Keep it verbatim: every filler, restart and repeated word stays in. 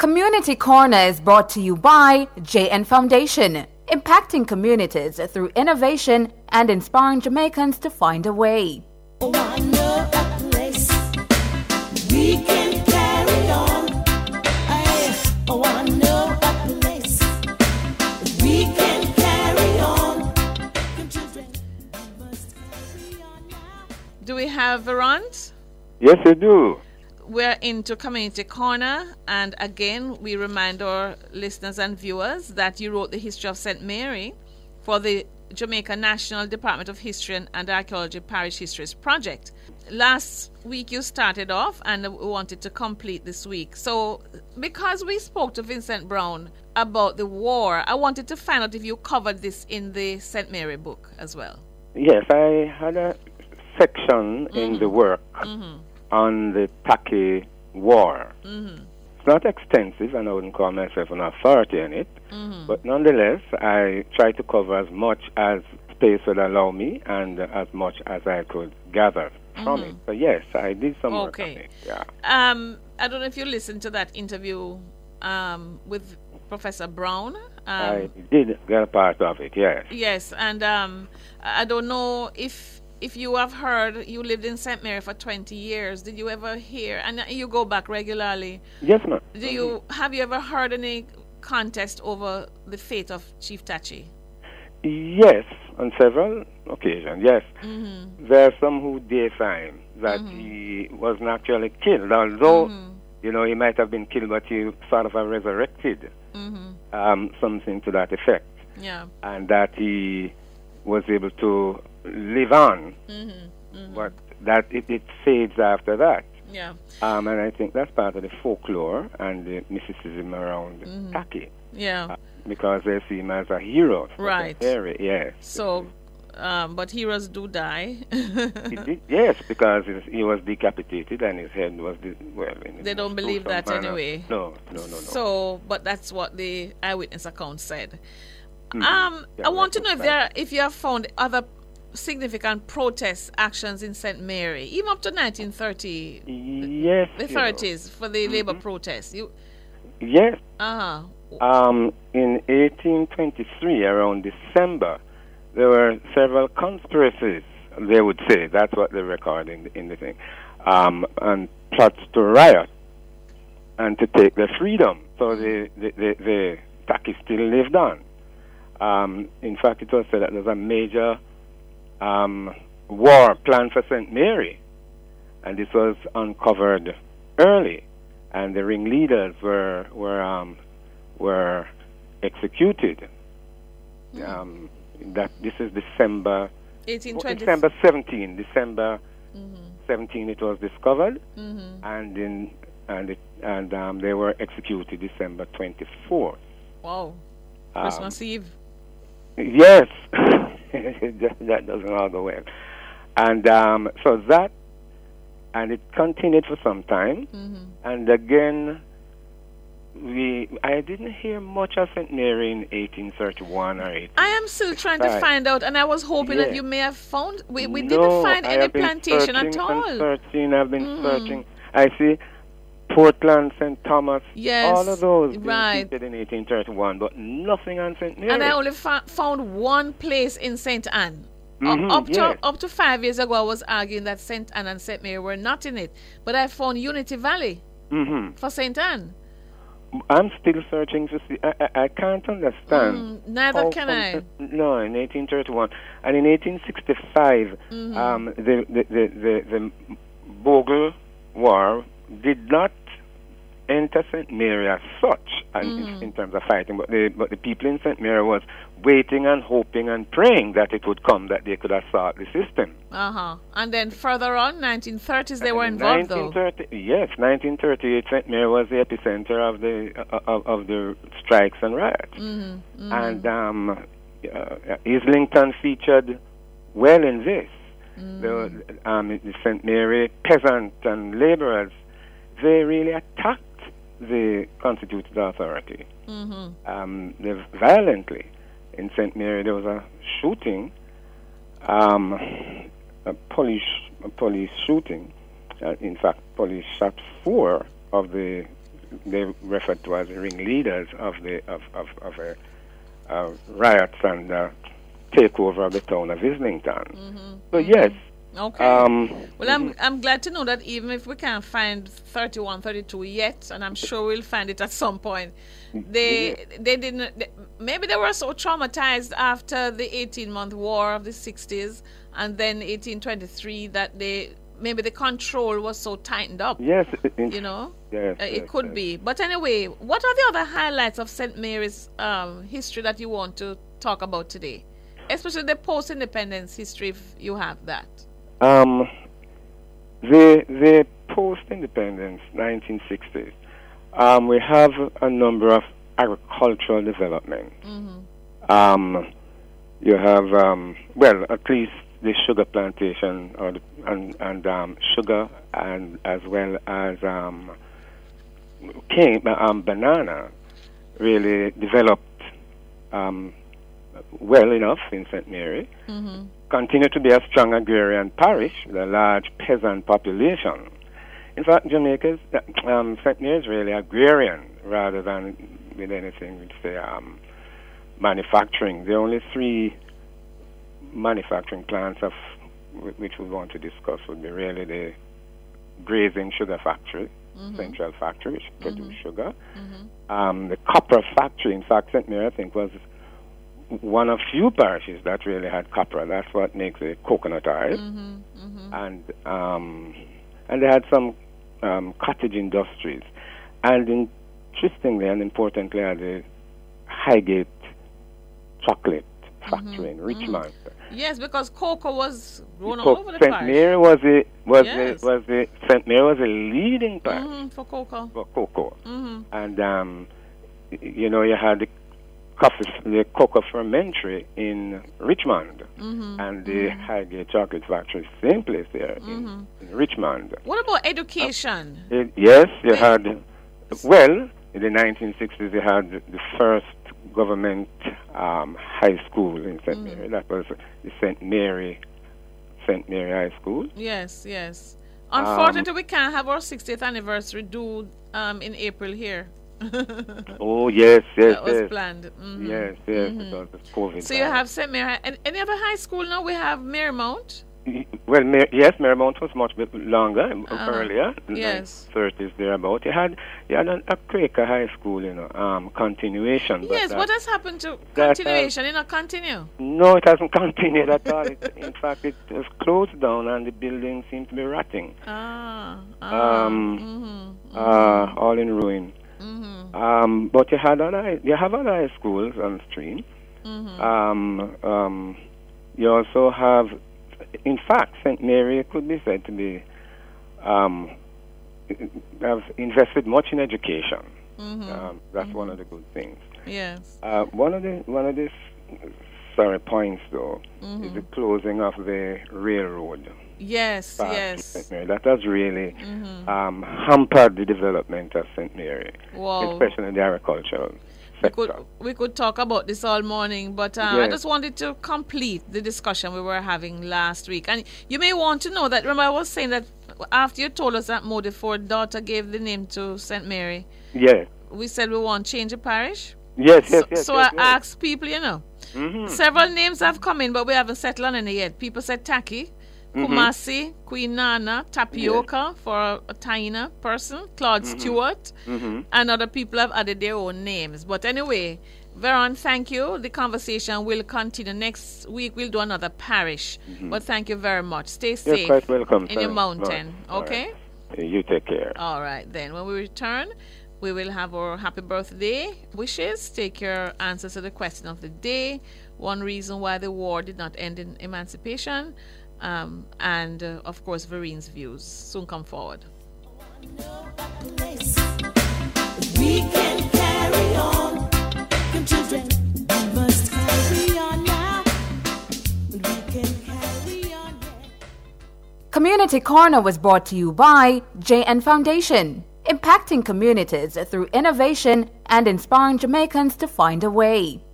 Community Corner is brought to you by J N Foundation, impacting communities through innovation and inspiring Jamaicans to find a way. Oh, I know a place we can carry on. I, oh, I know a place we can carry on. Children, we must carry on now. Do we have Veront? Yes, I do. We're into Community Corner, and again, we remind our listeners and viewers that you wrote the history of Saint Mary for the Jamaica National Department of History and Archaeology Parish Histories Project. Last week you started off, and we wanted to complete this week. So, because we spoke to Vincent Brown about the war, I wanted to find out if you covered this in the Saint Mary book as well. Yes, I had a section mm-hmm. in the work. Mm-hmm. on the Taki War. Mm-hmm. It's not extensive, and I wouldn't call myself an authority in it, mm-hmm. but nonetheless, I try to cover as much as space would allow me and as much as I could gather mm-hmm. from it. So yes, I did some okay. work on it. Yeah. Um, I don't know if you listened to that interview um, with Professor Brown. Um, I did get a part of it, yes. Yes, and um, I don't know if If you have heard, you lived in Saint Mary for twenty years. Did you ever hear, and you go back regularly? Yes, ma'am. Do you have you ever heard any contest over the fate of Chief Tachi? Yes, on several occasions. Yes, mm-hmm. there are some who define that mm-hmm. he wasn't actually killed, although mm-hmm. you know he might have been killed, but he sort of resurrected, mm-hmm. um, something to that effect. Yeah, and that he was able to live on, mm-hmm, mm-hmm. but that it, it fades after that. Yeah. Um, and I think that's part of the folklore and the mysticism around mm-hmm. Taki. Yeah. Uh, because they see him as a hero. Right. Area, yes. So, um, but heroes do die. he did, yes, because he was decapitated and his head was, de- well... In they don't believe that manner. Anyway. No, no, no, no. So, but that's what the eyewitness account said. Mm-hmm. Um, yeah, I want to know if there, if you have found other significant protest actions in Saint Mary, even up to nineteen thirty. Yes, the thirties know. For the mm-hmm. labor protests. You. Yes. Uh huh. Um, in eighteen twenty-three, around December, there were several conspiracies. They would say that's what they record in the, in the thing, um, and plots to riot and to take their freedom. So the the the, the Taki still lived on. Um, in fact, it was said that there's a major um, war planned for Saint Mary, and this was uncovered early, and the ringleaders were were um, were executed. Mm. Um, that this is December, eighteen twenty December seventeenth, December mm-hmm. seventeenth. It was discovered, mm-hmm. and in and it, and um, they were executed December twenty-fourth. Wow, Christmas um, Eve. Yes, that doesn't all go well. And um, so that, and it continued for some time. Mm-hmm. And again, we I didn't hear much of Saint Mary in eighteen thirty-one or eighteen. I am still trying to find out, and I was hoping yes. that you may have found. We, we no, didn't find I any have been plantation at all. And searching, I've been mm. searching. I see Portland, Saint Thomas, yes, all of those right. in eighteen thirty-one, but nothing on Saint Mary. And I only fa- found one place in Saint Anne. Mm-hmm, up, up yes. to up to five years ago, I was arguing that Saint Anne and Saint Mary were not in it, but I found Unity Valley mm-hmm. for Saint Anne. I'm still searching to see. I, I, I can't understand. Mm, neither can I. No, in eighteen thirty-one and in eighteen sixty-five, mm-hmm. um, the, the the the the Bogle War did not enter Saint Mary as such, and mm. in, in terms of fighting, but the but the people in Saint Mary was waiting and hoping and praying that it would come, that they could assault the system. Uh huh. And then further on, nineteen thirties, they were involved, nineteen thirty, though. Yes, nineteen thirty-eight, Saint Mary was the epicenter of the uh, of, of the strikes and riots, mm-hmm. Mm-hmm. and um, uh, Islington featured well in this. Mm. The, um, the Saint Mary peasant and laborers, they really attacked the constituted authority. Mm-hmm. Um, they violently. In Saint Mary, there was a shooting, um, a police a police shooting. Uh, in fact, police shot four of the they referred to as the ringleaders of the of of, of a, uh, riots and uh, takeover of the town of Islington. Mm-hmm. So yes. Okay. Um, well, I'm I'm glad to know that even if we can't find thirty-one, thirty-two yet, and I'm sure we'll find it at some point, they they didn't. They, maybe they were so traumatized after the eighteen-month war of the sixties and then eighteen twenty-three that they maybe the control was so tightened up. Yes. You know. Yes. Uh, it yes, could yes. be. But anyway, what are the other highlights of Saint Mary's um, history that you want to talk about today, especially the post-independence history, if you have that? Um, the the post-independence nineteen sixties, um, we have a number of agricultural development. Mm-hmm. Um, you have um, well, at least the sugar plantation or the, and and um, sugar and as well as um, cane, um, banana really developed um, well enough in Saint Mary. Mm-hmm. Continue to be a strong agrarian parish with a large peasant population. In fact, Jamaica's um, Saint Mary is really agrarian rather than with anything we'd say um, manufacturing. The only three manufacturing plants of which we want to discuss would be really the grazing sugar factory, mm-hmm. Central Factory, which produces Mm-hmm. sugar. Mm-hmm. Um, the copper factory, in fact, Saint Mary, I think, was one of few parishes that really had copra. That's what makes it coconut oil. Mm-hmm. Mm-hmm. And um, and they had some um, cottage industries. And interestingly and importantly, had the Highgate chocolate factory Mm-hmm. in Richmond. Yes, because cocoa was grown all Co- over the Saint parish. Mary was a was Yes. a, was a Saint Mary was a leading parish Mm-hmm. For cocoa. for cocoa. Mm-hmm. And um, y- you know, you had the coffee, the cocoa fermentary in Richmond, Mm-hmm. and the Highgate chocolate factory, same place there in, in Richmond. What about education? It- yes, you Wait. had, well, in the nineteen sixties, you had the first government um, high school in Saint Mm-hmm. Mary. That was the Saint Mary, Saint Mary High School. Yes, yes. Um, Unfortunately, we can't have our sixtieth anniversary due um, in April here. Oh yes, yes, That was yes, planned. Mhm. yes, yes, because of COVID. So you have Saint Mary. And any other high school now? We have Marymount. Well, Mar- yes, Marymount was much bit longer, Uh-huh. earlier, Yes. thirties thereabout. You had you had an, a Quaker high school, you know, um, continuation. but Yes. that- What has happened to that, uh, continuation? You know, continue. No, it hasn't continued at all. It, in fact, it was closed down, and the building seemed to be rotting, Ah. ah Um, mhm. uh, all in ruin. Mhm. Um, but you had other, you have other high schools on stream. Mhm. Um, um, you also have, in fact, Saint Mary could be said to be um, have invested much in education. Mhm. Um, that's one of the good things. Yes. Uh, one of the one of the sorry points though Mhm. is the closing of the railroad. Yes. path to Yes. Saint Mary. That has really Mhm. um, hampered the development of Saint Mary, Wow. especially in the agricultural We sector. could we could talk about this all morning, but uh, I Yes. just wanted to complete the discussion we were having last week. And you may want to know that. Remember, I was saying that after you told us that Modi Ford daughter gave the name to Saint Mary, Yes, we said we want to change the parish. yes, yes, so yes. so yes, I yes. asked people, you know, Mhm. several names have come in, but we haven't settled on any yet. People said Taki, Mm-hmm. Kumasi, Queen Nana, Tapioca for a Taina person, Claude Mm-hmm. Stewart, Mhm. and other people have added their own names. But anyway, Veron, thank you. The conversation will continue. Next week, we'll do another parish. But thank you very much. Stay Mm-hmm. You're safe quite welcome. in your Thanks. mountain. All Okay? right. You take care. All right, then. When we return, we will have our happy birthday wishes, take your answers to the question of the day, one reason why the war did not end in emancipation, um, and, uh, of course, Verine's views. Soon come forward. know a place that we can carry on. Come children, we must carry on now. We can carry on, yeah. Community Corner was brought to you by J N Foundation, impacting communities through innovation and inspiring Jamaicans to find a way.